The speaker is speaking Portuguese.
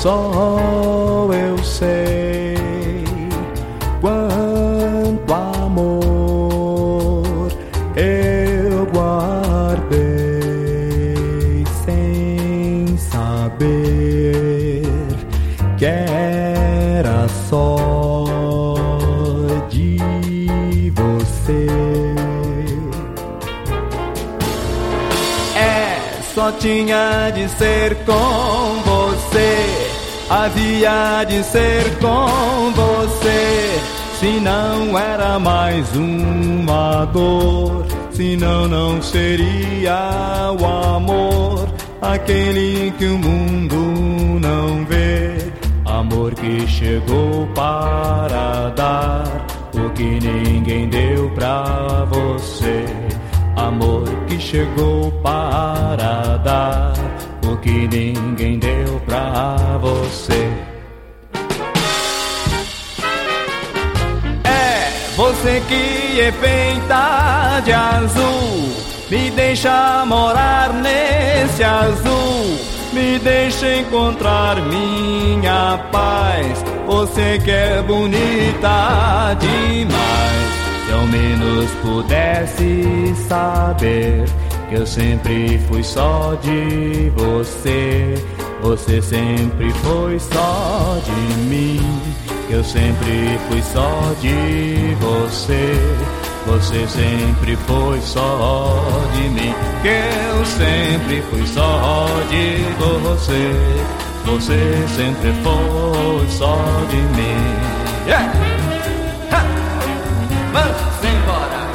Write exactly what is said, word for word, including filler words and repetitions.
Só eu sei quanto amor eu guardei sem saber que era só de você. É, só tinha de ser com você, havia de ser com você, senão era mais uma dor, senão não seria o amor, aquele que o mundo não vê, amor que chegou para dar o que ninguém deu pra você, amor que chegou para dar o que ninguém deu pra você. É você que é feita de azul, me deixa morar nesse azul, me deixa encontrar minha paz. Você que é bonita demais, se ao menos pudesse saber que eu sempre fui só de você, você sempre foi só de mim, que eu sempre fui só de você, você sempre foi só de mim, que eu sempre fui só de você, você sempre foi só de mim. Yeah! Ha! Vamos embora!